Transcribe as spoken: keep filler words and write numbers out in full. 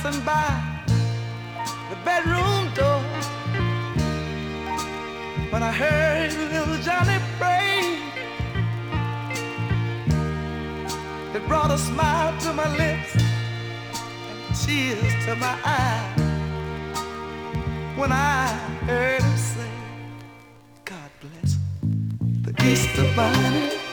passing by the bedroom door when I heard little Johnny pray. It brought a smile to my lips and tears to my eyes when I heard him say, God bless the Easter Bunny.